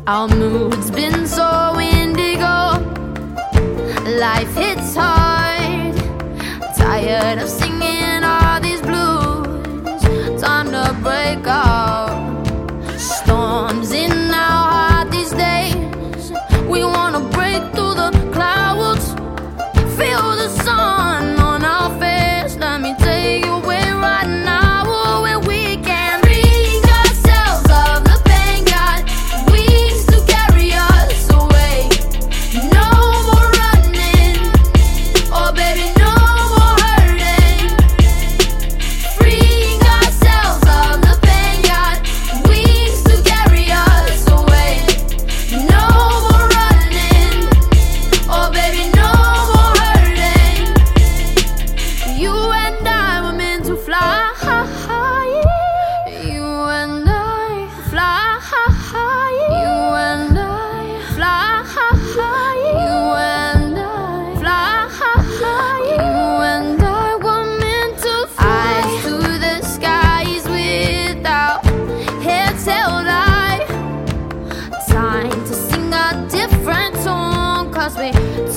Our mood's been so indigo. Life hits hard. Tired of singing all these blues. Time to break out. Storms in our heart these days. We wanna break through the clouds. Feel the sun on our face. Let me take you away right now, where we can rid ourselves of the pain. Got wings to carry us away. No more running, oh baby, no more hurting. Freeing ourselves of the pain. Got wings to carry us away. No more running, oh baby, no more hurting. You and I were meant to fly. You and I fly. You and I fly. You and I fly. You and I were meant to fly. Eyes to the skies without heads held high. Time to sing a different tone, 'cause we